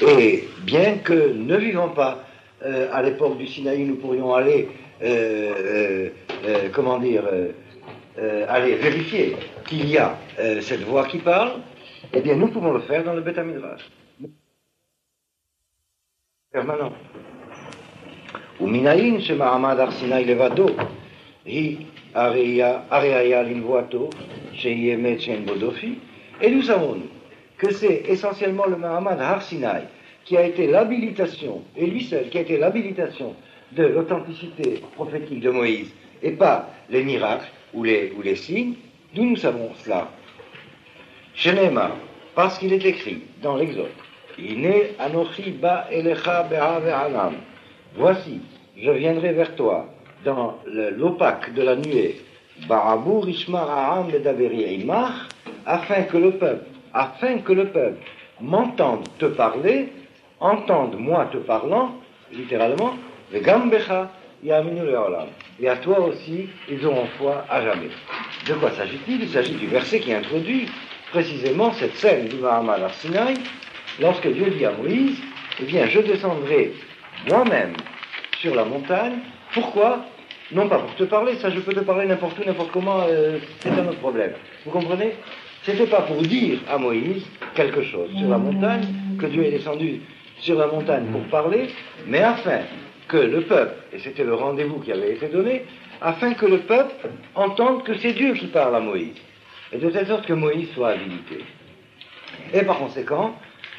Et bien que ne vivant pas à l'époque du Sinaï, nous pourrions aller, aller vérifier qu'il y a cette voix qui parle, eh bien nous pouvons le faire dans le Beth Midrash. Permanent. ומנין שמעמד הר סיני לבדו היא הראיה לנבואתו שיהיה מת שאין בו דופי. Et nous savons que c'est essentiellement le Mahamad Har Sinai qui a été l'habilitation, et lui seul qui a été l'habilitation de l'authenticité prophétique de Moïse, et pas les miracles ou les signes. D'où nous savons cela? Shenema, parce qu'il est écrit dans l'Exode, Ine anochi ba elecha be'a ve'anam. Voici, je viendrai vers toi dans l'opaque de la nuée, Ba'abur ishmar ha'am bedaveri imach, afin que le peuple m'entende te parler, entende moi te parlant, littéralement, vegam becha yaminu le'olam. Et à toi aussi, ils auront foi à jamais. De quoi s'agit-il? Il s'agit du verset qui introduit précisément cette scène du Mahamad Har Sinai, lorsque Dieu dit à Moïse, eh bien, je descendrai moi-même sur la montagne. Pourquoi? Non pas pour te parler, ça je peux te parler n'importe où, n'importe comment, c'est un autre problème. Vous comprenez? C'était pas pour dire à Moïse quelque chose sur la montagne, que Dieu est descendu sur la montagne pour parler, mais afin que le peuple, et c'était le rendez-vous qui avait été donné, afin que le peuple entende que c'est Dieu qui parle à Moïse, et de telle sorte que Moïse soit habilité. Et par conséquent,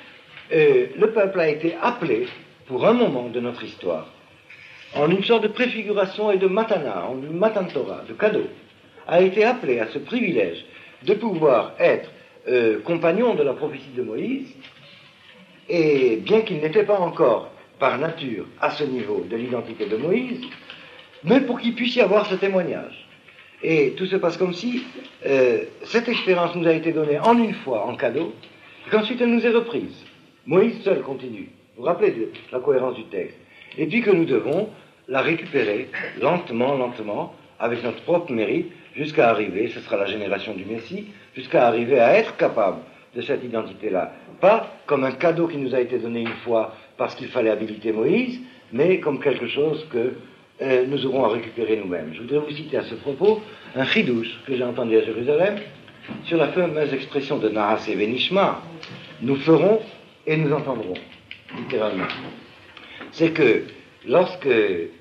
le peuple a été appelé, pour un moment de notre histoire, en une sorte de préfiguration et de matana, en une matan Torah, de cadeau, a été appelé à ce privilège de pouvoir être compagnon de la prophétie de Moïse, et bien qu'il n'était pas encore par nature à ce niveau de l'identité de Moïse, mais pour qu'il puisse y avoir ce témoignage. Et tout se passe comme si cette expérience nous a été donnée en une fois, en cadeau, et qu'ensuite elle nous est reprise. Moïse seul continue. Vous vous rappelez de la cohérence du texte. Et puis que nous devons la récupérer lentement, avec notre propre mérite, jusqu'à arriver, ce sera la génération du Messie, jusqu'à arriver à être capable de cette identité-là. Pas comme un cadeau qui nous a été donné une fois parce qu'il fallait habiliter Moïse, mais comme quelque chose que nous aurons à récupérer nous-mêmes. Je voudrais vous citer à ce propos un chidouche que j'ai entendu à Jérusalem sur la fameuse expression de Naaseh Venishma, nous ferons et nous entendrons, littéralement. C'est que lorsque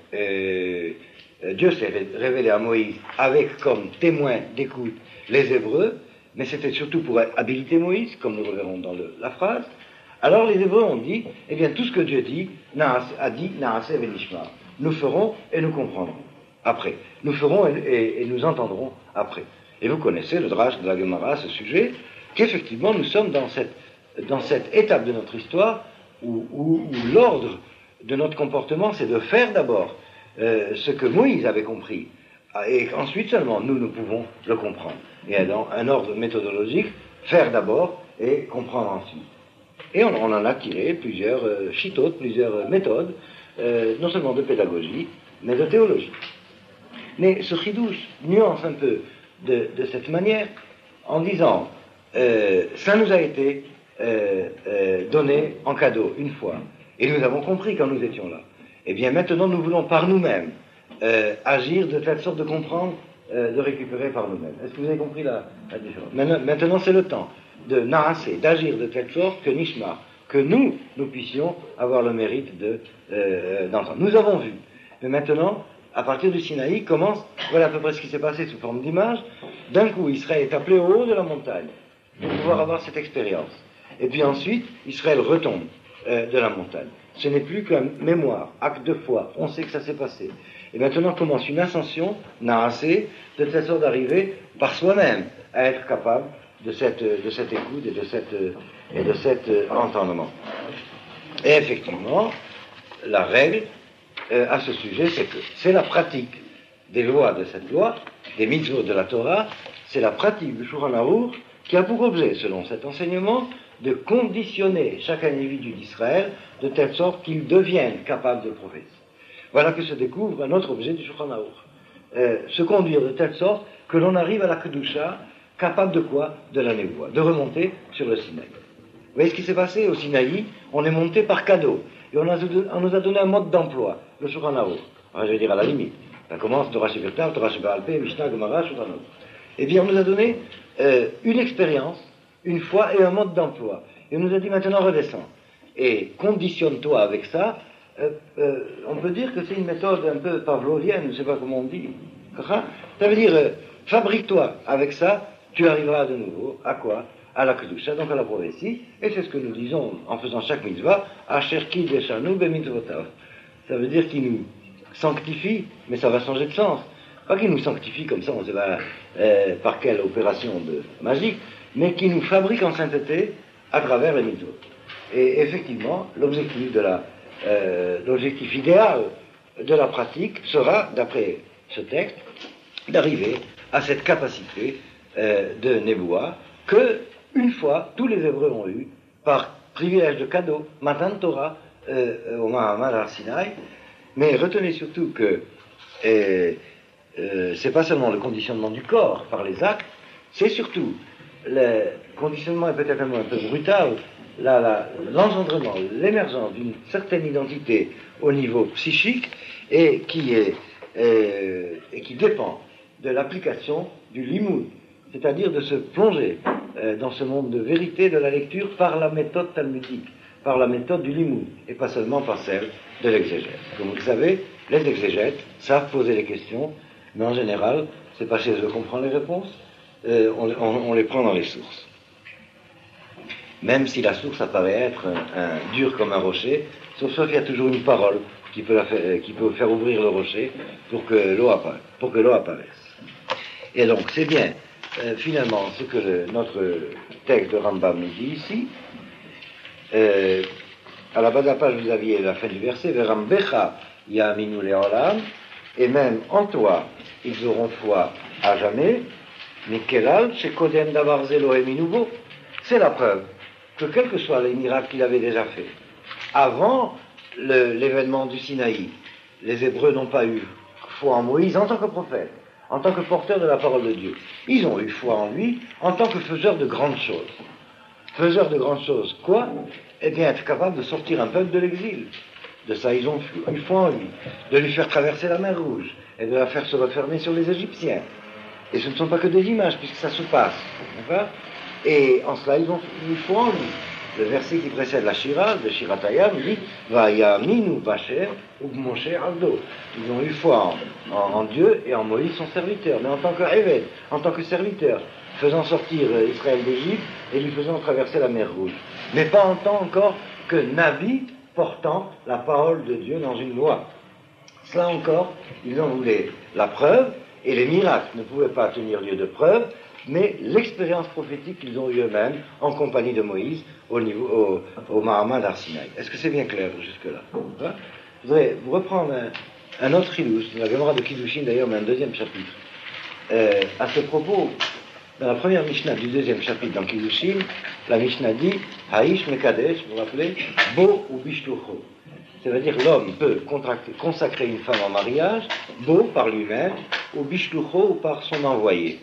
Dieu s'est révélé à Moïse avec comme témoin d'écoute les Hébreux, mais c'était surtout pour habiliter Moïse, comme nous le verrons dans la phrase, alors les Hébreux ont dit, eh bien tout ce que Dieu dit, a dit Naaseh Venishma. Nous ferons et nous comprendrons après. Nous ferons et nous entendrons après. Et vous connaissez le drache de la Gemara à ce sujet, qu'effectivement nous sommes dans cette étape de notre histoire où l'ordre de notre comportement, c'est de faire d'abord ce que Moïse avait compris, et ensuite seulement nous pouvons le comprendre. Et dans un ordre méthodologique, faire d'abord et comprendre ensuite. Et on en a tiré plusieurs chitotes, plusieurs méthodes, non seulement de pédagogie, mais de théologie. Mais ce chidouche nuance un peu de cette manière en disant ça nous a été donné en cadeau une fois, et nous avons compris quand nous étions là. Eh bien maintenant nous voulons par nous-mêmes agir de telle sorte de comprendre, de récupérer par nous-mêmes. Est-ce que vous avez compris la différence? Maintenant c'est le temps de narasser, d'agir de telle sorte que Nishma, que nous puissions avoir le mérite d'entendre. Nous avons vu, mais maintenant, à partir du Sinaï, voilà à peu près ce qui s'est passé sous forme d'image. D'un coup, Israël est appelé au haut de la montagne pour pouvoir avoir cette expérience. Et puis ensuite, Israël retombe de la montagne. Ce n'est plus qu'un mémoire, acte de foi. On sait que ça s'est passé. Et maintenant commence une ascension, narrassée, de telle sorte d'arriver par soi-même à être capable de cette écoute et de cet entendement. Et effectivement, la règle à ce sujet, c'est que c'est la pratique des lois de cette loi, des mitzvot de la Torah, c'est la pratique du Shulchan Aruch qui a pour objet, selon cet enseignement, de conditionner chaque individu d'Israël de telle sorte qu'il devienne capable de prophétie. Voilà que se découvre un autre objet du Shulchan Aruch. Se conduire de telle sorte que l'on arrive à la Kedusha, capable de quoi? De la névoie, de remonter sur le Sinaï. voyez ce qui s'est passé au Sinaï? On est monté par cadeau. Et on nous a donné un mode d'emploi, le Shulchan Aruch. Alors, je vais dire à la limite. Ça commence Torah Shebe'Tav, Torah Shebe'Alpeh, Mishnah, Gemara, Shulchan Aruch. Eh bien, on nous a donné une expérience, une foi et un mode d'emploi. Et on nous a dit maintenant redescends. Et conditionne-toi avec ça. On peut dire que c'est une méthode un peu pavlovienne, je ne sais pas comment on dit. Ça veut dire, fabrique-toi avec ça, tu arriveras de nouveau à quoi? À la Kedusha, donc à la prophétie. Et c'est ce que nous disons en faisant chaque mitzvah, Asher Kideshanu b'mitzvotav. Ça veut dire qu'il nous sanctifie, mais ça va changer de sens. Pas qu'il nous sanctifie comme ça, on ne sait pas par quelle opération magique, mais qu'il nous fabrique en sainteté à travers les mitzvot. Et effectivement, l'objectif idéal de la pratique sera, d'après ce texte, d'arriver à cette capacité de Néboua que, une fois, tous les Hébreux ont eu, par privilège de cadeau, Matan Torah, au Mahamad Har-Sinaï. Mais retenez surtout que c'est pas seulement le conditionnement du corps par les actes, c'est surtout le conditionnement est peut-être un mot un peu brutal, l'engendrement, l'émergence d'une certaine identité au niveau psychique et qui dépend de l'application du limoud, c'est-à-dire de se plonger dans ce monde de vérité de la lecture par la méthode talmudique, par la méthode du limoud, et pas seulement par celle de l'exégèse. Comme vous le savez, les exégètes savent poser les questions, mais en général, c'est pas chez eux qu'on prend les réponses, on les prend dans les sources. Même si la source apparaît être dure comme un rocher, sauf qu'il y a toujours une parole qui peut faire ouvrir le rocher pour que l'eau apparaisse. Et donc, c'est bien, finalement, ce que notre texte de Rambam nous dit ici. À la bas de la page, vous aviez la fin du verset, Verambecha ya'aminu le'olam, et même en toi, ils auront foi à jamais, mais kelal, shekodem davar zelo eminubo, c'est la preuve que quels que soient les miracles qu'il avait déjà faits, avant l'événement du Sinaï, les Hébreux n'ont pas eu foi en Moïse en tant que prophète, en tant que porteur de la parole de Dieu. Ils ont eu foi en lui en tant que faiseur de grandes choses. Faiseur de grandes choses, quoi? Eh bien, être capable de sortir un peuple de l'exil. De ça, ils ont eu foi en lui. De lui faire traverser la mer Rouge et de la faire se refermer sur les Égyptiens. Et ce ne sont pas que des images, puisque ça se passe. D'accord? Et en cela, ils ont eu foi en lui. Le verset qui précède la Shira, de Shiratayam, dit Vayaminu Bacher ou Moshe Aldo. Ils ont eu foi en Dieu et en Moïse, son serviteur, mais en tant que Eved, en tant que serviteur, faisant sortir Israël d'Égypte et lui faisant traverser la mer Rouge. Mais pas en tant encore que Navi portant la parole de Dieu dans une loi. Cela encore, ils en voulaient la preuve, et les miracles ne pouvaient pas tenir lieu de preuve, mais l'expérience prophétique qu'ils ont eu eux-mêmes en compagnie de Moïse au Mahamad Har-Sinaï. Est-ce que c'est bien clair jusque-là? Je voudrais vous reprendre un autre illustre, la Gemara de Kiddushin d'ailleurs, mais un deuxième chapitre. À ce propos, dans la première Mishnah du deuxième chapitre dans Kiddushin, la Mishnah dit Haïsh Mekadesh, vous vous rappelez, Bo ou Bishlucho. Ça veut dire l'homme peut consacrer une femme en mariage, Bo par lui-même, ou Bishlucho ou par son envoyé.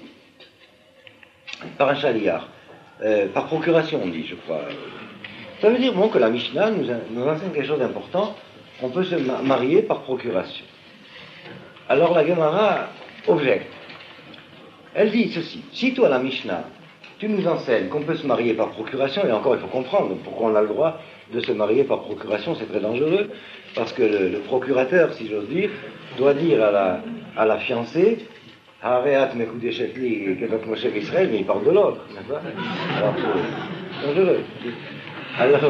Par un chaliar, par procuration on dit, je crois. Ça veut dire bon que la Mishnah nous enseigne quelque chose d'important, on peut se marier par procuration. Alors la Gemara objecte. Elle dit ceci, si toi la Mishnah, tu nous enseignes qu'on peut se marier par procuration, et encore il faut comprendre pourquoi on a le droit de se marier par procuration, c'est très dangereux, parce que le procurateur, si j'ose dire, doit dire à la fiancée, Hareat Mekudeshetli Kevat Moshe Israël, mais il parle de l'autre, n'est-ce pas? Alors c'est dangereux. Alors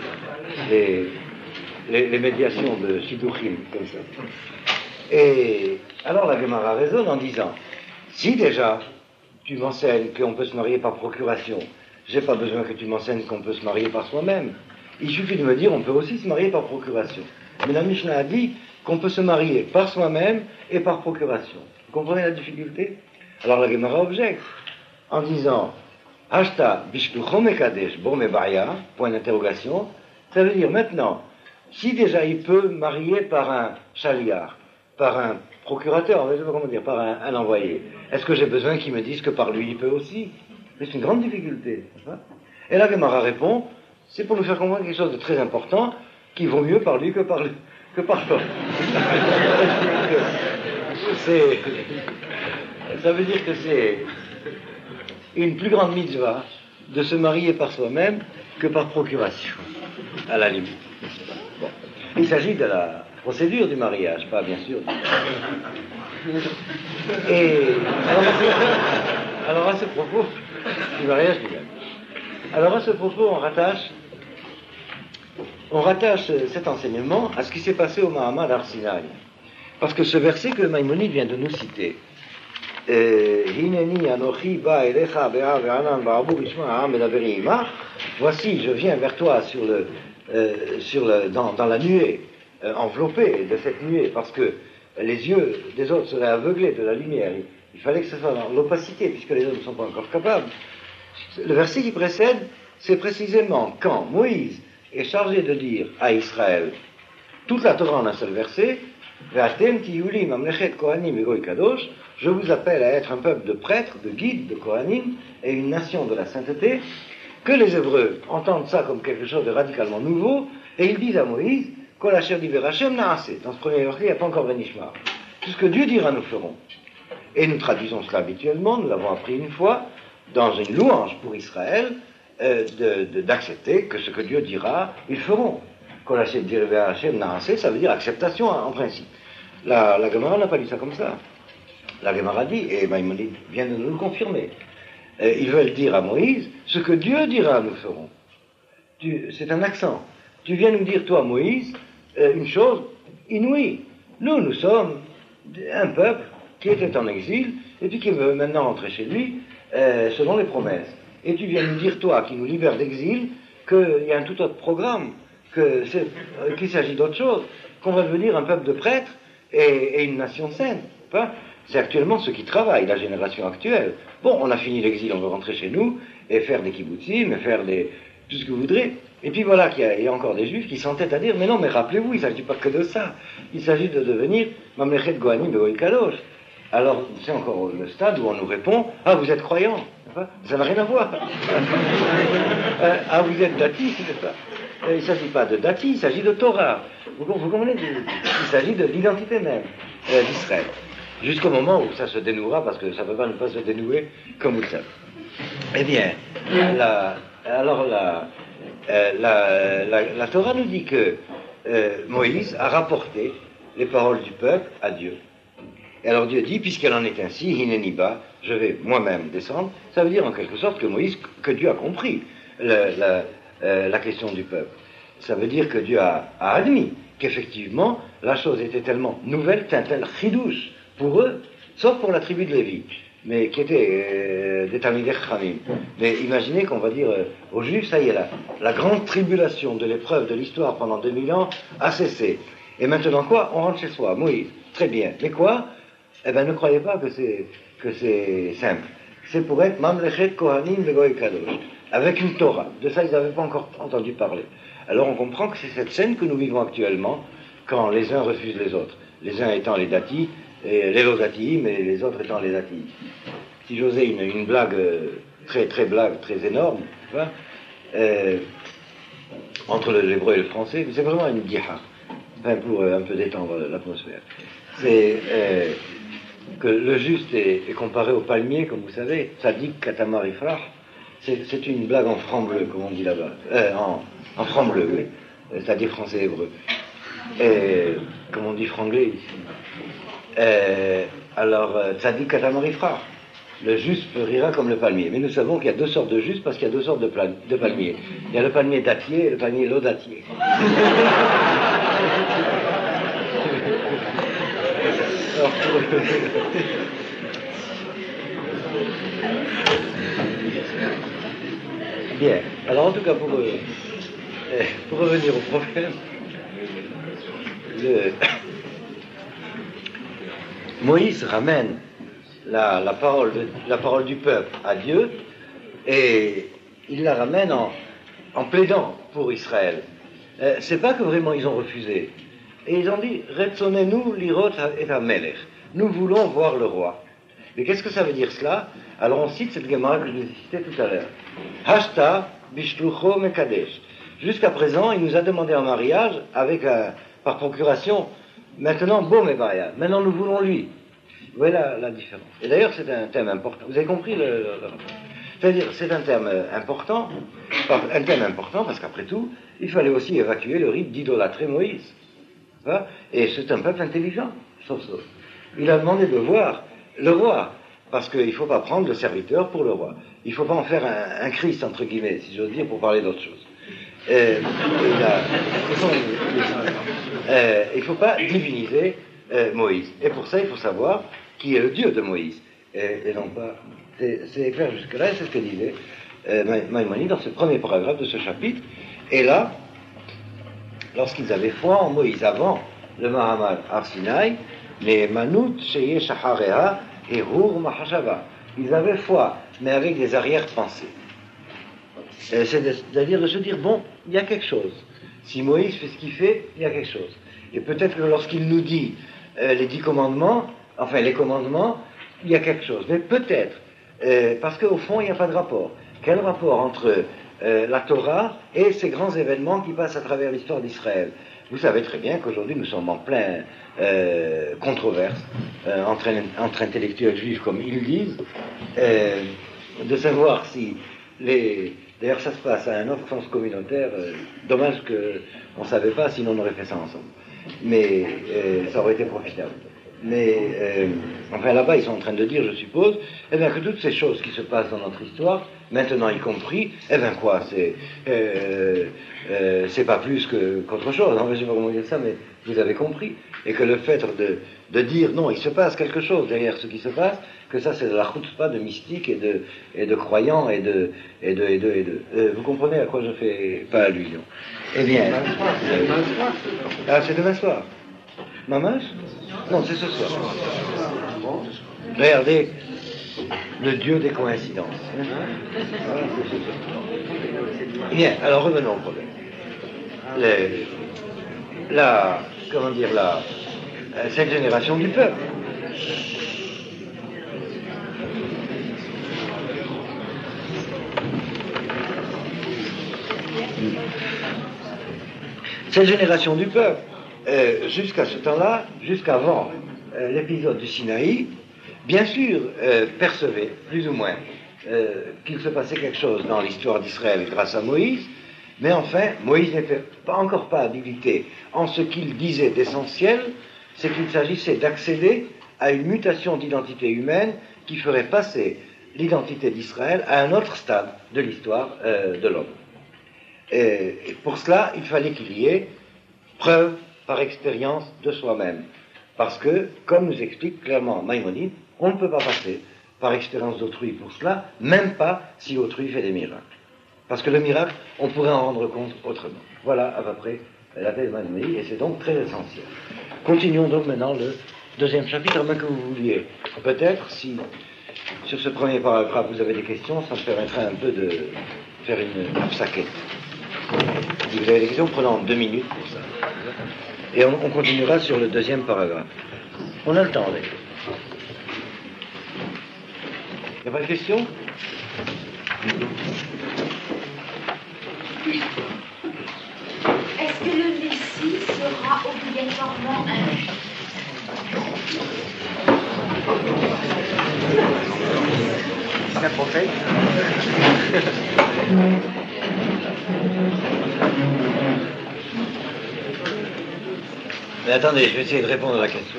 les médiations de Shidduchim, comme ça. Et alors la Gemara raisonne en disant, si déjà tu m'enseignes qu'on peut se marier par procuration, j'ai pas besoin que tu m'enseignes qu'on peut se marier par soi-même. Il suffit de me dire on peut aussi se marier par procuration. Mais la Mishnah a dit qu'on peut se marier par soi-même et par procuration. Vous comprenez la difficulté? Alors la Gemara objecte en disant Hashta bishlucho mekadesh bo mebaya, point d'interrogation. Ça veut dire maintenant, si déjà il peut marier par un chaliar, par un procurateur, je sais pas comment dire, par un envoyé, est-ce que j'ai besoin qu'il me dise que par lui il peut aussi? C'est une grande difficulté. Et la Gemara répond c'est pour nous faire comprendre quelque chose de très important, qui vaut mieux par lui que par l'homme. Ça veut dire que c'est une plus grande mitzvah de se marier par soi-même que par procuration, à la limite. Bon. Il s'agit de la procédure du mariage, pas bien sûr. Et alors à ce propos, du mariage lui-même. Alors à ce propos, on rattache cet enseignement à ce qui s'est passé au Mahamad Har Sinaï. Parce que ce verset que Maïmonide vient de nous citer, voici, je viens vers toi dans la nuée, enveloppé de cette nuée, parce que les yeux des autres seraient aveuglés de la lumière. Il fallait que ce soit dans l'opacité, puisque les autres ne sont pas encore capables. Le verset qui précède, c'est précisément quand Moïse est chargé de dire à Israël toute la Torah en un seul verset, je vous appelle à être un peuple de prêtres, de guides, de Kohanim, et une nation de la sainteté, que les Hébreux entendent ça comme quelque chose de radicalement nouveau, et ils disent à Moïse, dans ce premier verset, il n'y a pas encore Benishmar. Tout ce que Dieu dira, nous ferons. Et nous traduisons cela habituellement, nous l'avons appris une fois, dans une louange pour Israël, d'accepter que ce que Dieu dira, ils feront. Ça veut dire acceptation en principe. La Gemara n'a pas dit ça comme ça. La Gemara dit, et Maïmonide vient de nous le confirmer, ils veulent dire à Moïse, ce que Dieu dira, nous ferons. C'est un accent. Tu viens nous dire, toi, Moïse, une chose inouïe. Nous sommes un peuple qui était en exil, et puis qui veut maintenant rentrer chez lui, selon les promesses. Et tu viens nous dire, toi, qui nous libère d'exil, qu'il y a un tout autre programme, qu'il s'agit d'autre chose, qu'on va devenir un peuple de prêtres et une nation sainte. Hein? C'est actuellement ceux qui travaillent, la génération actuelle. Bon, on a fini l'exil, on veut rentrer chez nous, et faire des kibbutzim, et faire tout ce que vous voudrez. Et puis voilà qu'il y a encore des juifs qui s'entêtent à dire, mais non, mais rappelez-vous, il ne s'agit pas que de ça. Il s'agit de devenir Mamlechet Gohanim Begoy Kadosh. Alors, c'est encore le stade où on nous répond, ah, vous êtes croyants. Ça n'a rien à voir. Ah, vous êtes dati, c'est ça. Il ne s'agit pas de dati, il s'agit de Torah. Vous comprenez, il s'agit de l'identité même d'Israël. Jusqu'au moment où ça se dénouera, parce que ça ne peut pas ne pas se dénouer, comme vous le savez. Eh bien, la Torah nous dit que Moïse a rapporté les paroles du peuple à Dieu. Et alors Dieu dit, puisqu'elle en est ainsi, Hineniba, je vais moi-même descendre. Ça veut dire en quelque sorte que Dieu a compris la question du peuple. Ça veut dire que Dieu a admis qu'effectivement la chose était tellement nouvelle, un tel chidouche pour eux, sauf pour la tribu de Lévi, mais qui était des Talmidei Chachamim. Mais imaginez qu'on va dire aux Juifs, ça y est, la grande tribulation de l'épreuve de l'histoire pendant 2000 ans a cessé. Et maintenant quoi? On rentre chez soi. Moïse, très bien. Mais quoi? Eh bien, ne croyez pas que c'est simple. C'est pour être Mamlechet Kohanim Begoy Kadosh, avec une Torah. De ça, ils n'avaient pas encore entendu parler. Alors on comprend que c'est cette scène que nous vivons actuellement, quand les uns refusent les autres. Les uns étant les datis, les lodatis, mais les autres étant les datis. Si j'osais une blague, très énorme, tu vois, entre l'hébreu et le français, c'est vraiment une diha, enfin pour un peu détendre l'atmosphère. C'est que le juste est comparé au palmier, comme vous savez, Tzadik Katamar Ifrach. C'est une blague en franc bleu, comme on dit là-bas. En franc bleu, oui. C'est-à-dire français-hébreu. Comme on dit franglais ici. Alors, Tzadik Katamar Ifrach. Le juste fleurira comme le palmier. Mais nous savons qu'il y a deux sortes de justes parce qu'il y a deux sortes de palmiers. Il y a le palmier dattier et le palmier lodatier. Bien. Alors en tout cas pour revenir au problème, Moïse ramène la parole du peuple à Dieu et il la ramène en plaidant pour Israël. C'est pas que vraiment ils ont refusé. Et ils ont dit, Retsonenu lirot et hamelech. Nous voulons voir le roi. Mais qu'est-ce que ça veut dire cela? Alors on cite cette Gemara que je vous ai citée tout à l'heure. Hashta bishlucho mekadesh. Jusqu'à présent, il nous a demandé en mariage, par procuration. Maintenant, bon, mais mariage. Maintenant, nous voulons lui. Vous voyez la différence. Et d'ailleurs, c'est un thème important. Vous avez compris le c'est-à-dire, c'est un thème important parce qu'après tout, il fallait aussi évacuer le rite d'idolâtrer Moïse. Hein? Et c'est un peuple intelligent, sauf ça. Il a demandé de voir le roi, parce qu'il ne faut pas prendre le serviteur pour le roi. Il ne faut pas en faire un Christ, entre guillemets, si j'ose dire, pour parler d'autre chose. Il ne faut pas diviniser Moïse. Et pour ça, il faut savoir qui est le Dieu de Moïse. Et non pas... C'est clair jusque-là, c'est ce que disait Maïmonide dans ce premier paragraphe de ce chapitre. Et là, lorsqu'ils avaient foi en Moïse avant le Mahamad Arsinaï, les Manout, Sheye, Shaharea et Hur Mahashava. Ils avaient foi, mais avec des arrière-pensées. C'est-à-dire de se dire, bon, il y a quelque chose. Si Moïse fait ce qu'il fait, il y a quelque chose. Et peut-être que lorsqu'il nous dit les 10 commandements, enfin les commandements, il y a quelque chose. Mais peut-être, parce qu'au fond, il n'y a pas de rapport. Quel rapport entre la Torah et ces grands événements qui passent à travers l'histoire d'Israël? Vous savez très bien qu'aujourd'hui nous sommes en plein controverse entre intellectuels juifs, comme ils disent, de savoir si d'ailleurs ça se passe à un autre sens communautaire, dommage qu'on ne savait pas, sinon on aurait fait ça ensemble. Mais ça aurait été profitable. Mais enfin là-bas ils sont en train de dire, je suppose, eh bien que toutes ces choses qui se passent dans notre histoire, maintenant y compris, eh bien quoi, c'est pas plus qu'autre chose, je ne sais pas comment dire ça, mais vous avez compris, et que le fait de dire non, il se passe quelque chose derrière ce qui se passe, que ça c'est de la chutzpah, de mystique et de croyants vous comprenez à quoi je fais pas allusion? Eh bien, c'est demain soir. Mamash? Non, c'est ce soir. Regardez, le dieu des coïncidences. Bien, alors revenons au problème. Cette génération du peuple. Cette génération du peuple, jusqu'à ce temps-là, jusqu'avant l'épisode du Sinaï, bien sûr, percevait, plus ou moins, qu'il se passait quelque chose dans l'histoire d'Israël grâce à Moïse, mais enfin, Moïse n'était encore pas habilité en ce qu'il disait d'essentiel, c'est qu'il s'agissait d'accéder à une mutation d'identité humaine qui ferait passer l'identité d'Israël à un autre stade de l'histoire de l'homme. Et pour cela, il fallait qu'il y ait preuve par expérience de soi-même. Parce que, comme nous explique clairement Maïmonide, on ne peut pas passer par expérience d'autrui pour cela, même pas si autrui fait des miracles. Parce que le miracle, on pourrait en rendre compte autrement. Voilà à peu près la thèse de Maïmonide, et c'est donc très essentiel. Continuons donc maintenant le deuxième chapitre, à moins que vous vouliez. Peut-être, si sur ce premier paragraphe vous avez des questions, ça me permettrait un peu de faire une absaquette. Si vous avez des questions, prenons 2 minutes pour ça. Et on continuera sur le deuxième paragraphe. On a le temps, d'ailleurs. Il n'y a pas de questions? Est-ce que le Messie sera obligatoirement un juif? C'est un prophète? Mais attendez, je vais essayer de répondre à la question.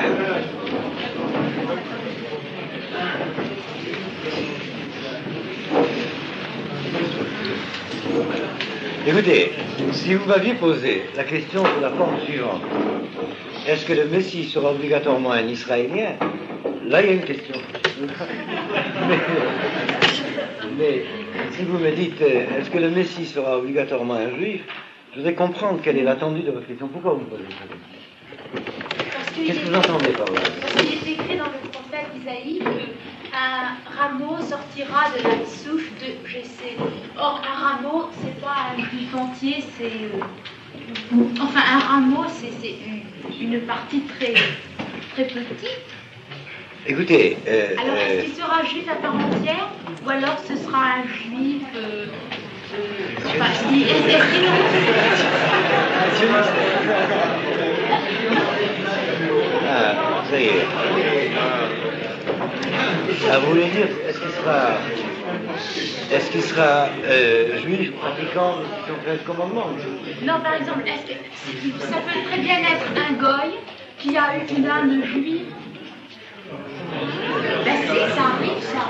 Écoutez, si vous m'aviez posé la question de la forme suivante, est-ce que le Messie sera obligatoirement un Israélien? Là, il y a une question. Mais si vous me dites, est-ce que le Messie sera obligatoirement un Juif? Je voudrais comprendre quelle est l'attendue de votre question. Pourquoi vous me posez cette question? Qu'est-ce que vous entendez par là? Parce qu'il est écrit dans le prophète Isaïe qu'un rameau sortira de la souche de Jessé. Or, un rameau, c'est pas un juif entier, c'est... Enfin, un rameau, c'est une partie très, très petite. Écoutez... alors, est-ce qu'il sera juif à part entière? Ou alors ce sera un juif... Enfin, est-ce qu'ils ça y est. Ah, vous voulez dire, est-ce qu'il sera juif pratiquant le commandement? Non, par exemple, est-ce que ça peut très bien être un goy qui a eu une âme juive? Ben si, ça arrive, ça.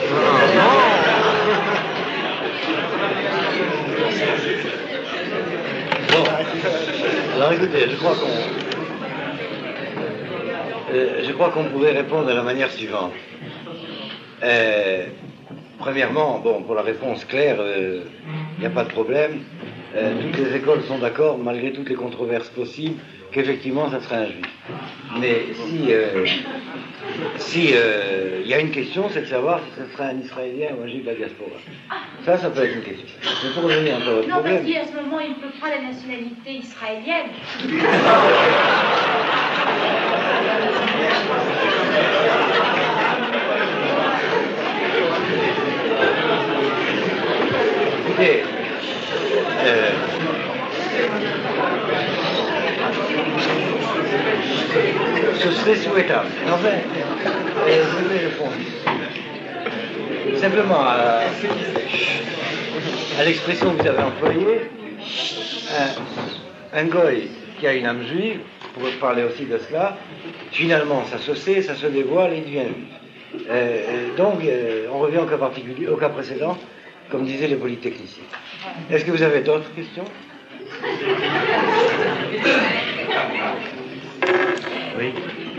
Bon, alors écoutez, je crois qu'on pourrait répondre de la manière suivante. Premièrement, bon, pour la réponse claire, il n'y a pas de problème. Toutes les écoles sont d'accord, malgré toutes les controverses possibles, qu'effectivement, ça serait un juif. Mais si il y a une question, c'est de savoir si ce serait un Israélien ou un juif de la diaspora. Ça peut être une question. Mais pour revenir un peu à votre problème... Non, parce qu'à ce moment, il ne peut pas la nationalité israélienne. Écoutez, ce serait souhaitable. Enfin, je vais répondre. Simplement, à l'expression que vous avez employée, un goy qui a une âme juive, pour parler aussi de cela, finalement, ça se sait, ça se dévoile et il devient juif. Donc, on revient au cas particulier, au cas précédent, comme disaient les polytechniciens. Est-ce que vous avez d'autres questions? Oui.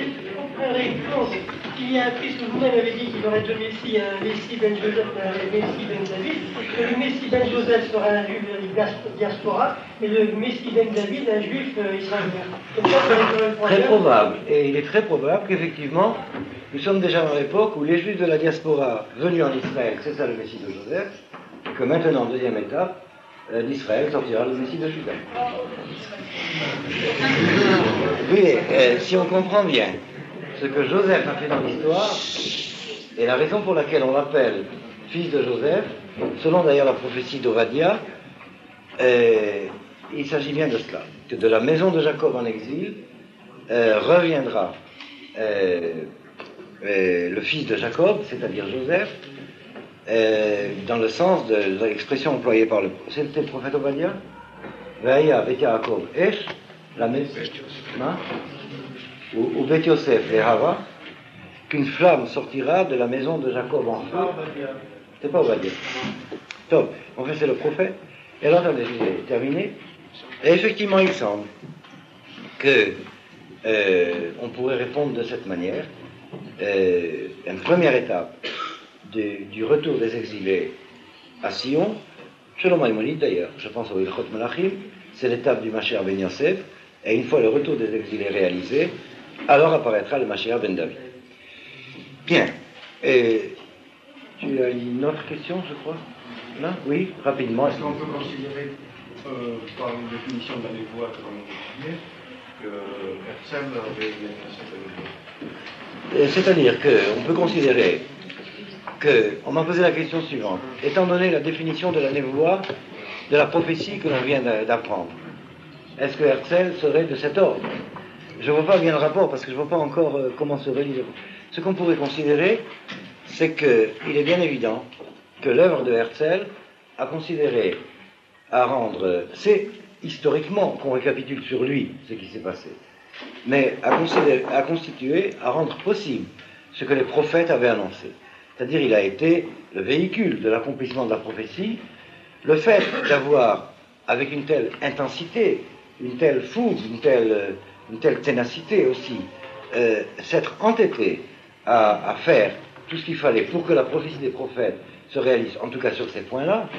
Il y a, puisque vous-même avez dit qu'il y aurait deux Messies, un Messie Ben Joseph et un Messie Ben David, que le Messie Ben Joseph sera un juif diaspora, et le Messie Ben David un juif israélien. Très probable, et il est très probable qu'effectivement, nous sommes déjà dans l'époque où les juifs de la diaspora venus en Israël, c'est ça le Messie de Joseph, et que maintenant, deuxième étape, d'Israël sortira le Messie de Juda. Oui, si on comprend bien ce que Joseph a fait dans l'histoire, et la raison pour laquelle on l'appelle fils de Joseph, selon d'ailleurs la prophétie d'Ovadia, il s'agit bien de cela, que de la maison de Jacob en exil reviendra le fils de Jacob, c'est-à-dire Joseph, dans le sens de l'expression employée par le prophète Ovadia, Ve'aya Bet Yaakov Esh, la maison, ou Bet Yosef et Hava, qu'une flamme sortira de la maison de Jacob en feu. C'est pas Ovadia. Donc, en fait, c'est le prophète. Et alors, attendez, je vais terminer. Et effectivement, il semble que on pourrait répondre de cette manière. Une première étape du retour des exilés à Sion, selon Maïmonide d'ailleurs, je pense au Ilchot Melachim, c'est l'étape du Mashiach Ben Yosef, et une fois le retour des exilés réalisé, alors apparaîtra le Mashiach Ben David. Bien. Tu as une autre question, je crois? Là? Oui, rapidement. Est-ce qu'on peut considérer, par une définition de la névoie, comme on dit, que Herzl avait une cette c'est-à-dire qu'on peut considérer on m'a posé la question suivante. Étant donné la définition de la névoie, de la prophétie que l'on vient d'apprendre, est-ce que Herzl serait de cet ordre? Je ne vois pas bien le rapport parce que je ne vois pas encore comment se relie. Ce qu'on pourrait considérer, c'est qu'il est bien évident que l'œuvre de Herzl a considéré à rendre, c'est historiquement qu'on récapitule sur lui ce qui s'est passé, mais à constituer, à rendre possible ce que les prophètes avaient annoncé. C'est-à-dire, il a été le véhicule de l'accomplissement de la prophétie. Le fait d'avoir, avec une telle intensité, une telle fougue, une telle ténacité aussi, s'être entêté à faire tout ce qu'il fallait pour que la prophétie des prophètes se réalise, en tout cas sur ces points-là,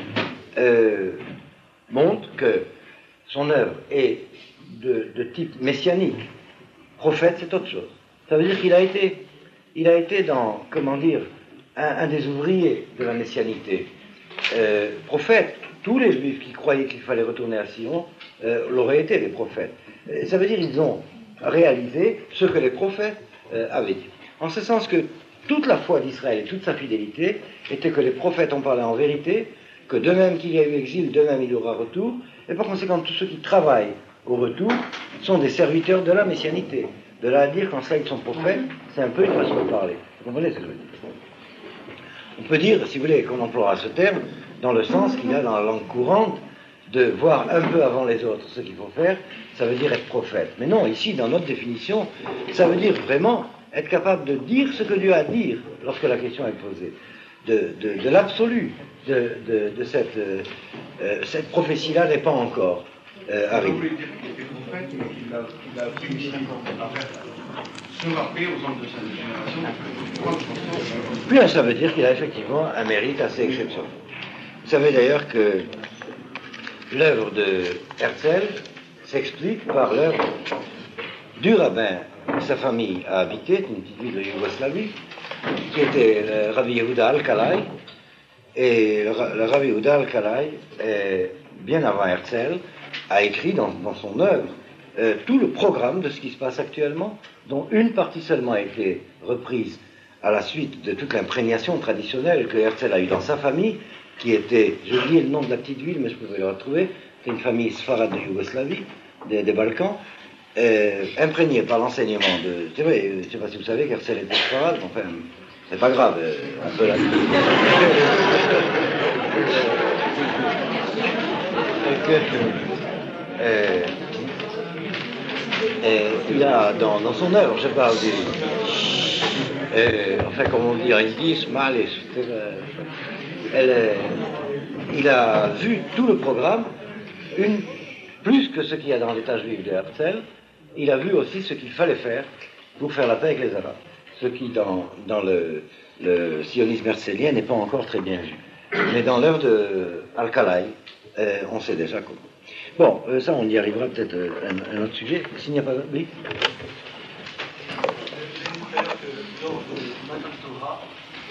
montre que son œuvre est de type messianique. Prophète, c'est autre chose. Ça veut dire qu'il a été dans, comment dire, un des ouvriers de la messianité. Prophète, tous les juifs qui croyaient qu'il fallait retourner à Sion l'auraient été des prophètes. Ça veut dire qu'ils ont réalisé ce que les prophètes avaient dit. En ce sens que toute la foi d'Israël et toute sa fidélité était que les prophètes ont parlé en vérité, que de même qu'il y a eu exil, de même il y aura retour, et par conséquent, tous ceux qui travaillent au retour sont des serviteurs de la messianité. De là à dire qu'en cela ils sont prophètes, c'est un peu une façon de parler. Vous comprenez ce que je veux dire? On peut dire, si vous voulez, qu'on emploiera ce terme dans le sens qu'il a dans la langue courante de voir un peu avant les autres ce qu'il faut faire, ça veut dire être prophète. Mais non, ici, dans notre définition, ça veut dire vraiment être capable de dire ce que Dieu a à dire lorsque la question est posée. De l'absolu de cette prophétie-là n'est pas encore arrivée. Vous voulez dire qu'il était prophète, mais qu'il a pris aussi se rappeler aux hommes de sa génération. Bien, ça veut dire qu'il a effectivement un mérite assez exceptionnel. Vous savez d'ailleurs que l'œuvre de Herzl s'explique par l'œuvre du rabbin que sa famille a habité, une petite ville de Yougoslavie, qui était le Rabbi Yehuda Alkalai. Et le Rabbi Yehuda Alkalai, bien avant Herzl, a écrit dans son œuvre tout le programme de ce qui se passe actuellement, dont une partie seulement a été reprise à la suite de toute l'imprégnation traditionnelle que Herzl a eue dans sa famille, qui était, j'ai oublié le nom de la petite ville, mais je pouvais le retrouver, c'est une famille sfarade de Yougoslavie, des Balkans, imprégnée par l'enseignement de... C'est vrai, je ne sais pas si vous savez qu'Herzl était sfarade, enfin, c'est pas grave, un peu la... il a dans son œuvre, je parle du... enfin, comme on dit en yiddish, malish, il a vu tout le programme, plus que ce qu'il y a dans l'état juif de Herzl, il a vu aussi ce qu'il fallait faire pour faire la paix avec les Arabes. Ce qui, dans le sionisme herzlien, n'est pas encore très bien vu. Mais dans l'œuvre de Alkalai, on sait déjà comment. Bon, ça, on y arrivera peut-être à un autre sujet. S'il n'y a pas... Oui. Dans Matan Torah,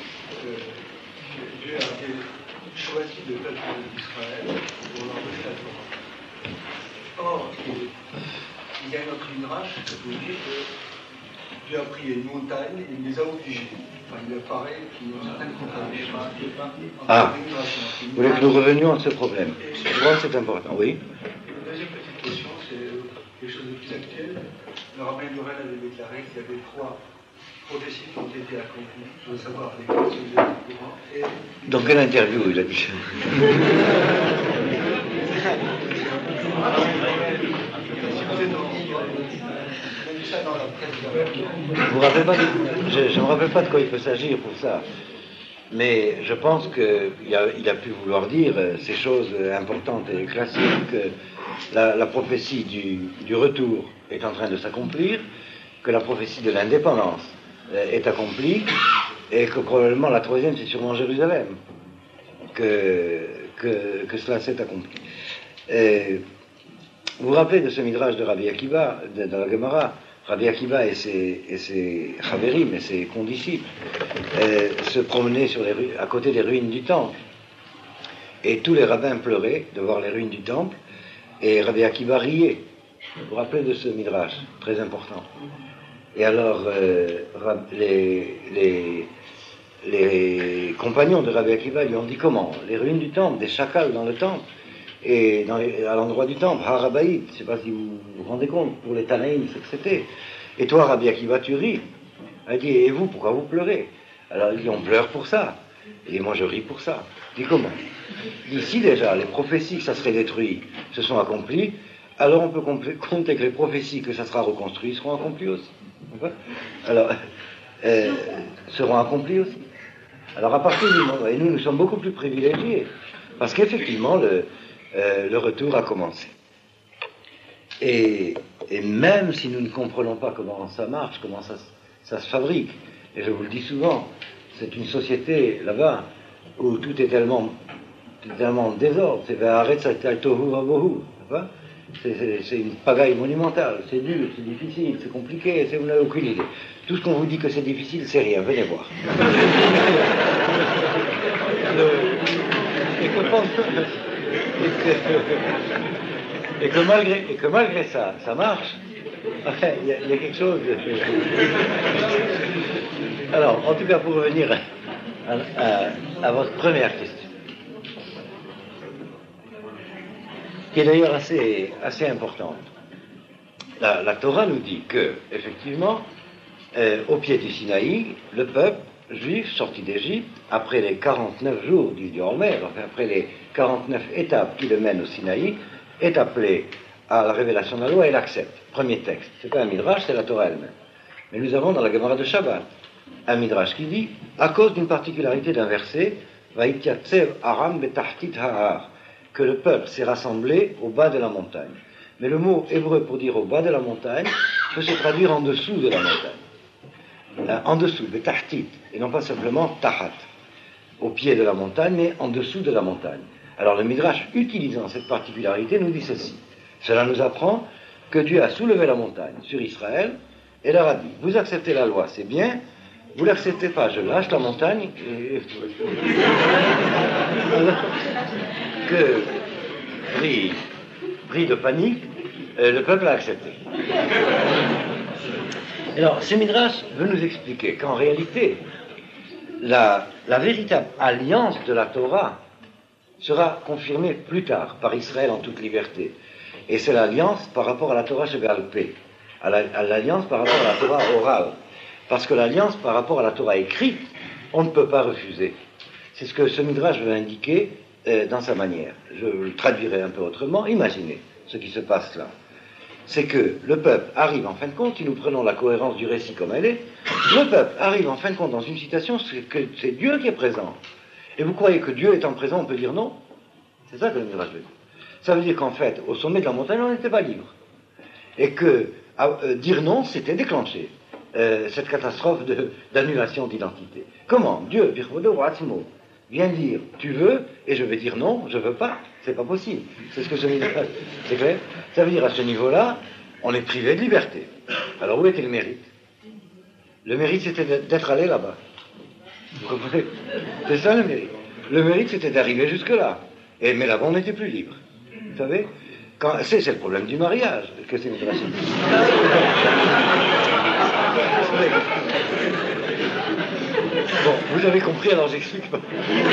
Dieu a choisi le peuple d'Israël pour leur donner la Torah. Or, il y a notre midrash qui vous dit que Dieu a pris une montagne et il les a obligés. Enfin, il apparaît qu'il y a une certaine contradiction. Ah, vous voulez que nous revenions à ce problème? Je crois que c'est important, oui. Une deuxième petite question, c'est quelque chose de plus actuel. Le rabbin Durel avait déclaré qu'il y avait 3 prophéties qui ont été accomplies. Je veux savoir lesquelles, si vous êtes au courant. Dans quelle interview il a dit ça? Je ne me rappelle pas de quoi il peut s'agir pour ça. Mais je pense qu'il a pu vouloir dire ces choses importantes et classiques, que la prophétie du retour est en train de s'accomplir, que la prophétie de l'indépendance est accomplie, et que probablement la troisième, c'est sûrement Jérusalem, que cela s'est accompli. Vous vous rappelez de ce midrash de Rabbi Akiva, dans la Gemara? Rabbi Akiva et ses chaverim, et ses condisciples, se promenaient à côté des ruines du temple. Et tous les rabbins pleuraient de voir les ruines du temple, et Rabbi Akiva riait. Vous vous rappelez de ce midrash, très important. Et alors, les compagnons de Rabbi Akiva lui ont dit comment? Les ruines du temple, des chacals dans le temple, et à l'endroit du temple, Harabaïd, je ne sais pas si vous vous rendez compte, pour les Tanaïm, ce que c'était. Et toi, Rabbi Akiva, tu ris. Elle dit, et vous, pourquoi vous pleurez? Alors il dit, on pleure pour ça. Et moi, je ris pour ça. Il dit, comment? Ici, déjà, les prophéties que ça serait détruit se sont accomplies, alors on peut compter que les prophéties que ça sera reconstruit seront accomplies aussi. Alors, seront accomplies aussi. Alors, à partir du moment, et nous sommes beaucoup plus privilégiés, parce qu'effectivement, le retour a commencé. Et même si nous ne comprenons pas comment ça marche, comment ça se fabrique, et je vous le dis souvent, c'est une société là-bas où tout est tellement en désordre, c'est une pagaille monumentale, c'est dur, c'est difficile, c'est compliqué, vous n'avez aucune idée. Tout ce qu'on vous dit que c'est difficile, c'est rien, venez voir. Et que malgré ça, ça marche. Il y a quelque chose de... Alors, en tout cas, pour revenir à votre première question. qui est d'ailleurs assez importante. La Torah nous dit que, effectivement, au pied du Sinaï, le peuple juif sorti d'Égypte, après les 49 jours du Homer, enfin après les 49 étapes qui le mènent au Sinaï, est appelé à la révélation de la loi et l'accepte. Premier texte. C'est pas un midrash, c'est la Torah elle-même. Mais nous avons dans la Gemara de Shabbat un midrash qui dit, à cause d'une particularité d'un verset, Vaïtiatsev Aram betahtit ha'ar, que le peuple s'est rassemblé au bas de la montagne. Mais le mot hébreu pour dire au bas de la montagne peut se traduire en dessous de la montagne. En dessous, betahtit, et non pas simplement tahat, au pied de la montagne, mais en dessous de la montagne. Alors le midrash, utilisant cette particularité, nous dit ceci. Cela nous apprend que Dieu a soulevé la montagne sur Israël et leur a dit, vous acceptez la loi, c'est bien, vous l'acceptez pas, je lâche la montagne et... que, pris de panique, le peuple a accepté. Alors, ce midrash veut nous expliquer qu'en réalité, la véritable alliance de la Torah sera confirmée plus tard par Israël en toute liberté. Et c'est l'alliance par rapport à la Torah Sheba'al Peh, à l'alliance par rapport à la Torah orale. Parce que l'alliance par rapport à la Torah écrite, on ne peut pas refuser. C'est ce que ce midrash veut indiquer dans sa manière. Je le traduirai un peu autrement. Imaginez ce qui se passe là. C'est que le peuple arrive en fin de compte, si nous prenons la cohérence du récit comme elle est, le peuple arrive en fin de compte dans une situation, c'est Dieu qui est présent. Et vous croyez que Dieu étant présent, on peut dire non? C'est ça que le midrash veut dire. Ça veut dire qu'en fait, au sommet de la montagne, on n'était pas libre. Et que dire non, c'était déclencher cette catastrophe d'annulation d'identité. Comment? Dieu, Birvodo Watzmo, vient dire tu veux, et je vais dire non, je veux pas. C'est pas possible. C'est ce que ce midrash. C'est clair? Ça veut dire à ce niveau-là, on est privé de liberté. Alors où était le mérite? Le mérite, c'était d'être allé là-bas. Vous comprenez? C'est ça le mérite. Le mérite, c'était d'arriver jusque-là. Mais là-bas, on n'était plus libre. Vous savez? C'est le problème du mariage que c'est midrash. Bon, vous avez compris, alors j'explique pas.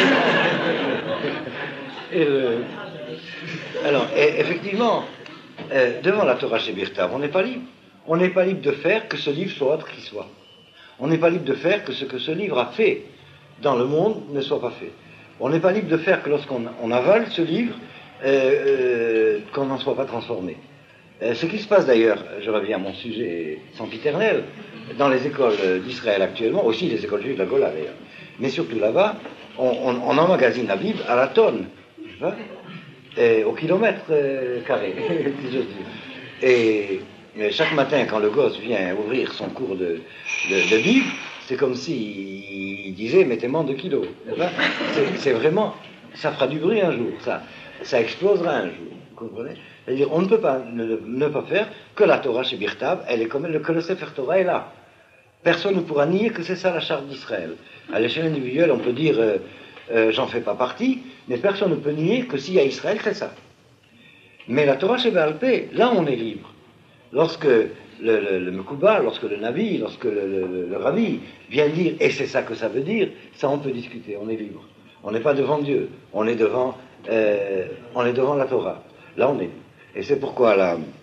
Alors, effectivement, devant la Torah Shebirtav, on n'est pas libre. On n'est pas libre de faire que ce livre soit autre qu'il soit. On n'est pas libre de faire que ce que ce livre a fait dans le monde ne soit pas fait. On n'est pas libre de faire que lorsqu'on avale ce livre, qu'on n'en soit pas transformé. Ce qui se passe d'ailleurs, je reviens à mon sujet sempiternel, dans les écoles d'Israël actuellement, aussi les écoles juives de la Gola d'ailleurs, mais surtout là-bas, on emmagasine la Bible à la tonne, au kilomètre carré, si j'ose dire. Et chaque matin, quand le gosse vient ouvrir son cours de Bible, c'est comme s'il disait « mettez-moi 2 kilos ». C'est vraiment, ça fera du bruit un jour, ça explosera un jour, vous comprenez? C'est-à-dire, on ne peut pas ne pas faire que la Torah chez Birtav, elle est comme que le Sefer Torah est là. Personne ne pourra nier que c'est ça la charte d'Israël. À l'échelle individuelle, on peut dire j'en fais pas partie, mais personne ne peut nier que s'il y a Israël, c'est ça. Mais la Torah chez Baal Peh, là on est libre. Lorsque le Mekouba, lorsque le Navi, lorsque le Rabbi vient dire, et c'est ça que ça veut dire, ça on peut discuter, on est libre. On n'est pas devant Dieu, on est devant la Torah. Là on est libre. Et c'est pourquoi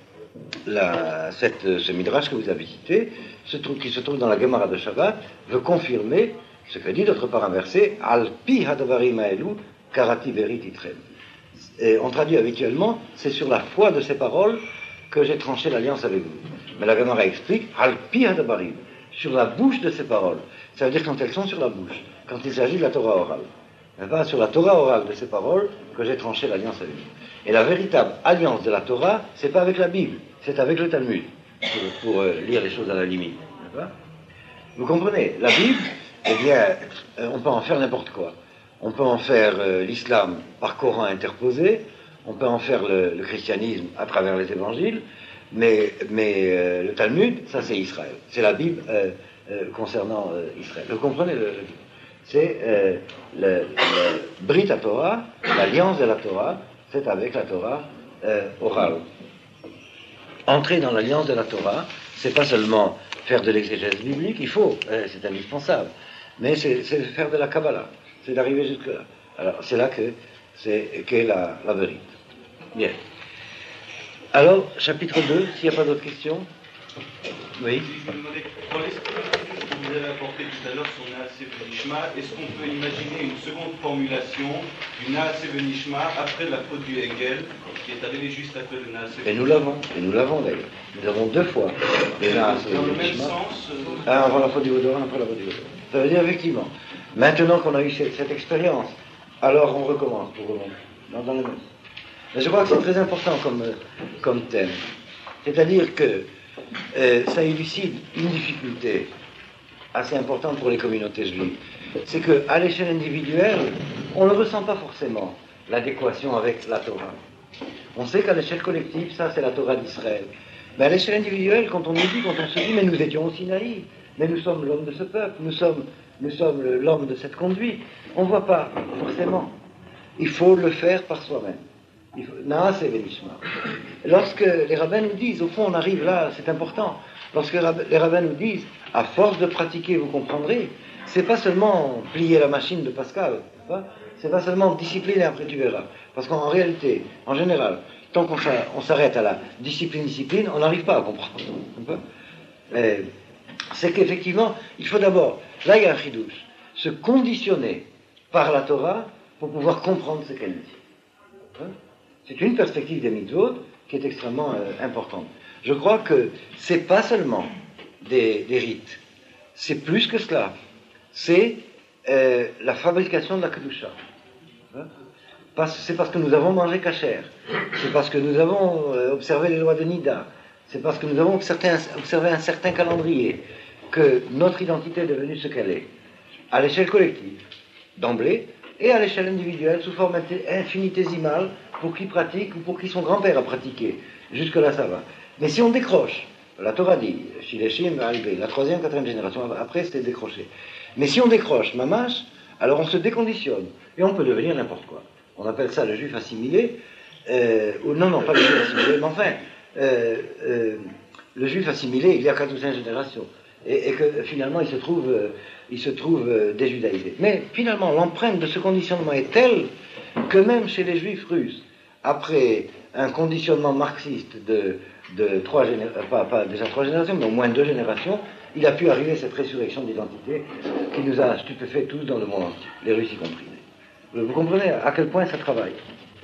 ce midrash que vous avez cité, qui se trouve dans la Gemara de Shabbat, veut confirmer ce que dit d'autre part un verset, Al pi hadavarim haelu karati verit itrem. Et on traduit habituellement, c'est sur la foi de ces paroles que j'ai tranché l'alliance avec vous. Mais la Gemara explique, Al pi hadavarim, sur la bouche de ces paroles. Ça veut dire quand elles sont sur la bouche, quand il s'agit de la Torah orale. C'est pas sur la Torah orale de ces paroles que j'ai tranché l'alliance avec vous. Et la véritable alliance de la Torah, c'est pas avec la Bible, c'est avec le Talmud, pour lire les choses à la limite. Vous comprenez? La Bible, eh bien, on peut en faire n'importe quoi. On peut en faire l'islam par Coran interposé, on peut en faire le christianisme à travers les évangiles, mais le Talmud, ça c'est Israël. C'est la Bible concernant Israël. Vous comprenez? C'est le Brit Torah, l'alliance de la Torah, c'est avec la Torah orale. Entrer dans l'alliance de la Torah, c'est pas seulement faire de l'exégèse biblique, il faut, c'est indispensable, mais c'est faire de la Kabbalah, c'est d'arriver jusque-là. Alors c'est là qu'est la vérité. Bien. Alors, chapitre 2, s'il n'y a pas d'autres questions. Oui. Je me demandais, dans l'esprit que vous avez apporté tout à l'heure sur Naaseh Benishma, est-ce qu'on peut imaginer une seconde formulation du Naaseh Benishma après la faute du Hegel, qui est arrivé juste après le Naaseh Benishma? Et nous l'avons d'ailleurs. Nous avons 2 fois le Naaseh Dans le même Benishma. sens Avant la faute du Vaudourin, après la faute du Vaudourin. Ça veut dire effectivement, maintenant qu'on a eu cette expérience, alors on recommence pour remonter. Dans le même. Mais je crois que c'est très important comme thème. C'est-à-dire que ça élucide une difficulté assez importante pour les communautés juives. C'est qu'à l'échelle individuelle, on ne ressent pas forcément l'adéquation avec la Torah. On sait qu'à l'échelle collective, ça c'est la Torah d'Israël. Mais à l'échelle individuelle, quand on nous dit, quand on se dit, mais nous étions aussi naïfs, mais nous sommes l'homme de ce peuple, nous sommes l'homme de cette conduite, on ne voit pas forcément. Il faut le faire par soi-même. Naaseh Benishma. Lorsque les rabbins nous disent, au fond on arrive là, c'est important, lorsque les rabbins nous disent, à force de pratiquer vous comprendrez, c'est pas seulement plier la machine de Pascal, c'est pas seulement discipliner après tu verras, parce qu'en réalité, en général, tant qu'on s'arrête à la discipline, on n'arrive pas à comprendre. C'est qu'effectivement, il faut d'abord, là il y a un chidouche, se conditionner par la Torah pour pouvoir comprendre ce qu'elle dit. C'est une perspective des mitzvot qui est extrêmement importante. Je crois que c'est pas seulement des rites, c'est plus que cela. C'est la fabrication de la kedusha. C'est parce que nous avons mangé kasher, c'est parce que nous avons observé les lois de Nida, c'est parce que nous avons observé un certain calendrier que notre identité est devenue ce qu'elle est, à l'échelle collective, d'emblée, et à l'échelle individuelle, sous forme infinitésimale, pour qui pratique ou pour qui son grand-père a pratiqué. Jusque-là, ça va. Mais si on décroche, la Torah dit, Shileshim, Albe, la 3e, 4e génération, après c'était décroché. Mais si on décroche Mamash, alors on se déconditionne, et on peut devenir n'importe quoi. On appelle ça le juif assimilé, ou non, pas le juif assimilé, mais enfin, le juif assimilé, il y a 4 ou 5 générations. Et que finalement il se trouve déjudaïsé. Mais finalement l'empreinte de ce conditionnement est telle que même chez les juifs russes, après un conditionnement marxiste de 3 générations, pas déjà 3 générations, mais au moins 2 générations, il a pu arriver cette résurrection d'identité qui nous a stupéfaits tous dans le monde entier, les Russes y compris. Vous comprenez à quel point ça travaille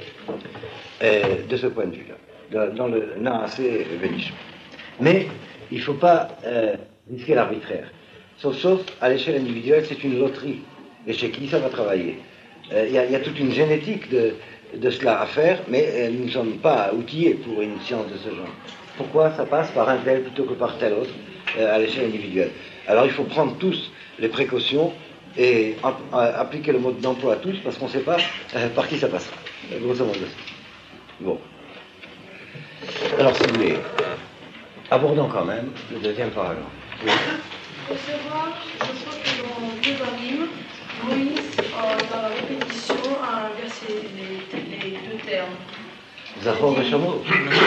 de ce point de vue-là, dans le Naaseh Benishma. Mais il ne faut pas risquer l'arbitraire. Sauf à l'échelle individuelle, c'est une loterie. Et chez qui ça va travailler? Il y a toute une génétique de cela à faire, mais nous ne sommes pas outillés pour une science de ce genre. Pourquoi ça passe par un tel plutôt que par tel autre à l'échelle individuelle? Alors il faut prendre tous les précautions et appliquer le mode d'emploi à tous, parce qu'on ne sait pas par qui ça passera. Grosso modo. Bon. Alors si vous voulez, abordons quand même le 2e paragraphe. Oui. Il faut savoir, je crois que dans Devarim, Moïse, dans la répétition, a inversé les 2 termes. Zachor et Shamo.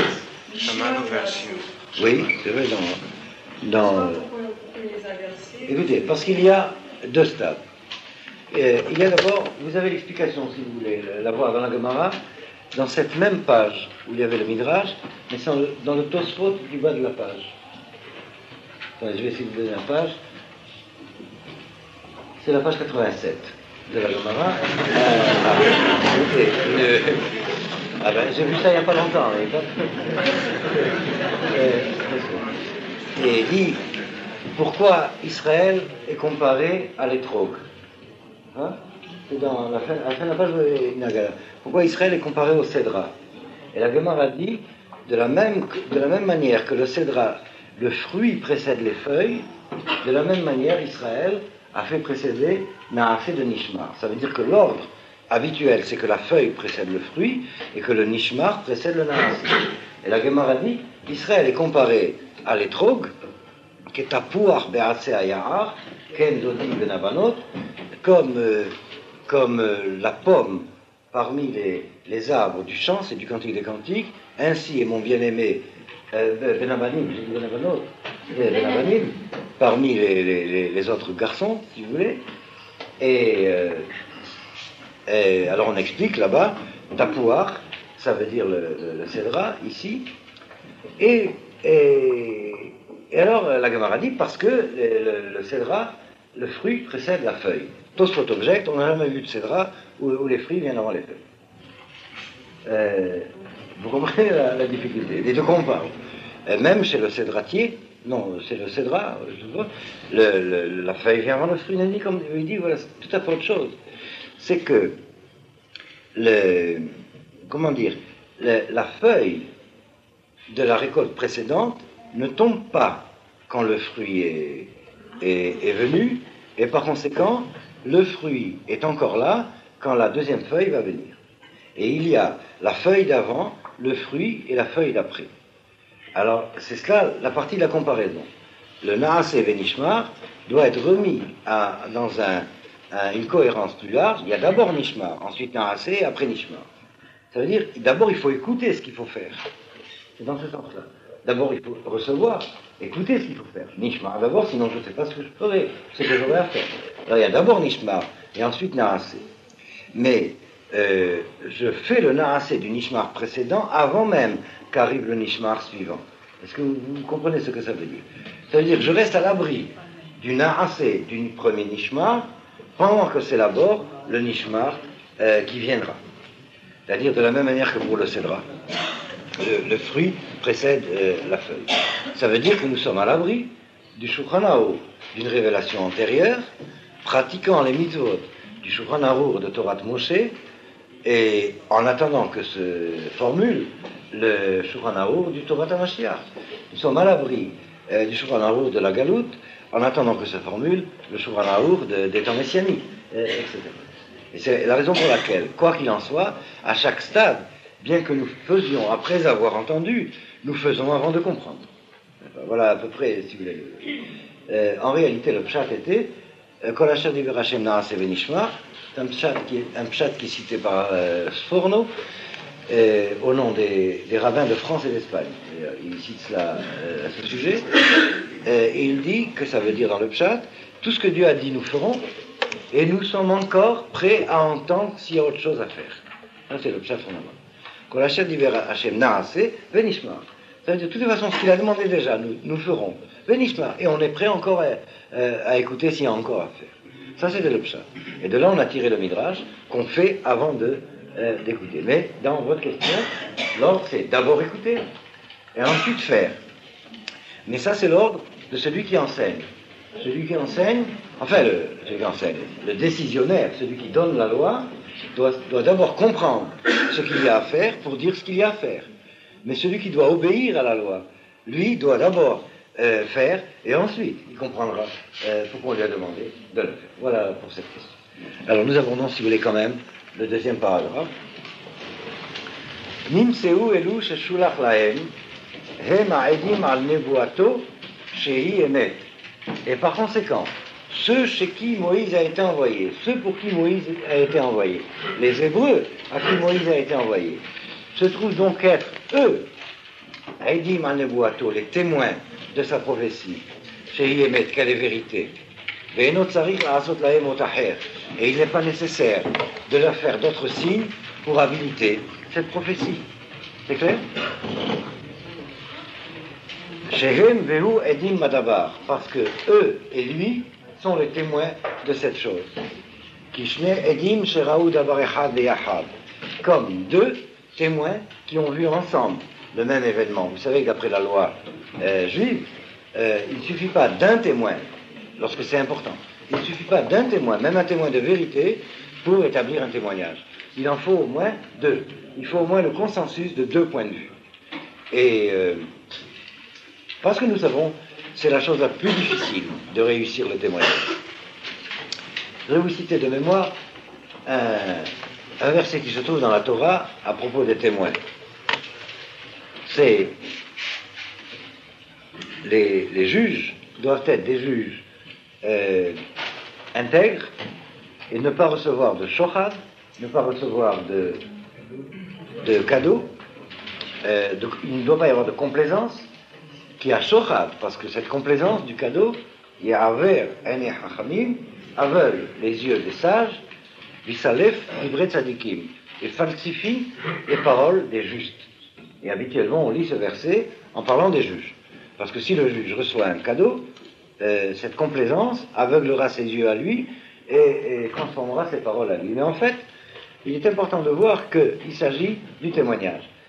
Oui, c'est vrai, dans écoutez, parce qu'il y a 2 stades. Il y a d'abord, vous avez l'explication, si vous voulez la voir dans la Gemara, dans cette même page où il y avait le Midrash, mais dans le Tosfot du bas de la page. Attendez, je vais essayer de vous donner la page. C'est la page 87 de la Gemara. J'ai vu ça il n'y a pas longtemps. Et il dit, pourquoi Israël est comparé à l'étrog? C'est dans la fin de la page de Nagala. Pourquoi Israël est comparé au cédra? Et la Gemara dit, de la même manière que le cédra, le fruit précède les feuilles, de la même manière Israël a fait précéder Naaseh de Nishmar. Ça veut dire que l'ordre habituel, c'est que la feuille précède le fruit et que le Nishmar précède le Naaseh. Et la Gemara dit, Israël est comparé à l'étrog, qui est Tapuach be'atzeh haya'ar, ken dodi benabanot, comme la pomme parmi les arbres du champ, c'est du Cantique des Cantiques, ainsi est mon bien-aimé Benabanim, j'ai dit Benabanot, Benabanim, parmi les autres garçons, si vous voulez. Et alors on explique là-bas, Tapuach, ça veut dire le cédra, ici, Et alors, la Gemara dit, parce que le cédra, le fruit précède la feuille. Tosfot objecte, on n'a jamais vu de cédra où les fruits viennent avant les feuilles. Vous comprenez la difficulté. Et de quoi on parle? Même chez le cédratier, non, c'est le cédra, je vois, la feuille vient avant le fruit. Il dit, voilà, c'est tout à fait autre chose. C'est que, la feuille de la récolte précédente ne tombe pas quand le fruit est venu, et par conséquent, le fruit est encore là quand la deuxième feuille va venir. Et il y a la feuille d'avant, le fruit et la feuille d'après. Alors, c'est cela la partie de la comparaison. Le Naaseh Venishmar doit être remis dans une cohérence plus large. Il y a d'abord Nishmar, ensuite Naaseh, après Nishmar. Ça veut dire, d'abord, il faut écouter ce qu'il faut faire. C'est dans ce sens-là. D'abord, il faut recevoir, écouter ce qu'il faut faire. Nishmar d'abord, sinon je ne sais pas ce que je ferai, ce que j'aurai à faire. Alors, il y a d'abord Nishmar, et ensuite Naaseh. Mais, je fais le Naaseh du Nishmar précédent avant même qu'arrive le Nishmar suivant. Est-ce que vous comprenez ce que ça veut dire? Ça veut dire que je reste à l'abri du Naaseh du premier Nishmar pendant que s'élabore le Nishmar qui viendra. C'est-à-dire de la même manière que pour le cédra. Le fruit précède la feuille. Ça veut dire que nous sommes à l'abri du Shulchan Arour, d'une révélation antérieure, pratiquant les mitzvot du Shulchan Arour de Torah Moshe, et en attendant que se formule le Shulchan Arour du Torah HaMashiach. Nous sommes à l'abri du Shulchan Arour de la Galoute, en attendant que se formule le Shulchan Arour des temps messianiques, etc. Et c'est la raison pour laquelle, quoi qu'il en soit, à chaque stade, bien que nous faisions après avoir entendu, nous faisons avant de comprendre. Voilà à peu près, si vous voulez. En réalité, le pshat était Kol asher diber Hashem Naaseh Venishmar. C'est un pshat qui est cité par Sforno au nom des rabbins de France et d'Espagne. Il cite cela à ce sujet. Et il dit que ça veut dire dans le pshat, tout ce que Dieu a dit nous ferons, et nous sommes encore prêts à entendre s'il y a autre chose à faire. Ça, c'est le pshat fondamental. Kol asher diber Hashem Naaseh Venishmar. Ça veut dire, de toute façon, ce qu'il a demandé déjà, nous ferons. Venishmar. Et on est prêt encore à écouter s'il y a encore à faire. Ça, c'était le pshat. Et de là, on a tiré le midrash qu'on fait avant d'écouter. Mais dans votre question, l'ordre, c'est d'abord écouter et ensuite faire. Mais ça, c'est l'ordre de celui qui enseigne. Celui qui enseigne, le décisionnaire, celui qui donne la loi, doit d'abord comprendre ce qu'il y a à faire pour dire ce qu'il y a à faire. Mais celui qui doit obéir à la loi, lui, doit d'abord faire, et ensuite, il comprendra pourquoi on lui a demandé de le faire. Voilà pour cette question. Alors, nous avons donc, si vous voulez, quand même, le deuxième paragraphe. Nimseu elu sheshulach lahem, hem ha'edim al nevuato shehi emet. Et par conséquent, ceux chez qui Moïse a été envoyé, ceux pour qui Moïse a été envoyé, les Hébreux à qui Moïse a été envoyé, se trouvent donc être, eux, Haidim al nevuato, les témoins de sa prophétie, shehi emet, qu'elle est vérité. Et il n'est pas nécessaire de leur faire d'autres signes pour habiliter cette prophétie. C'est clair? Shehem vehu edim madabar, parce que eux et lui sont les témoins de cette chose. Kishne edim sheraou davar echad leyachad, comme deux témoins qui ont vu ensemble le même événement. Vous savez que d'après la loi juive, il ne suffit pas d'un témoin. Lorsque c'est important. Il ne suffit pas d'un témoin, même un témoin de vérité, pour établir un témoignage. Il en faut au moins deux. Il faut au moins le consensus de deux points de vue. Et parce que nous savons, c'est la chose la plus difficile de réussir le témoignage. Je vais vous citer de mémoire un verset qui se trouve dans la Torah à propos des témoins. C'est les juges doivent être des juges intègre et ne pas recevoir de shochad, ne pas recevoir de cadeaux. Il ne doit pas y avoir de complaisance qui a shochad, parce que cette complaisance du cadeau, il y a aver ene hachamim, aveugle les yeux des sages, visalef libre tzadikim, et falsifie les paroles des justes. Et habituellement, on lit ce verset en parlant des juges. Parce que si le juge reçoit un cadeau, cette complaisance aveuglera ses yeux à lui et transformera ses paroles à lui. Mais en fait, il est important de voir qu'il s'agit du témoignage.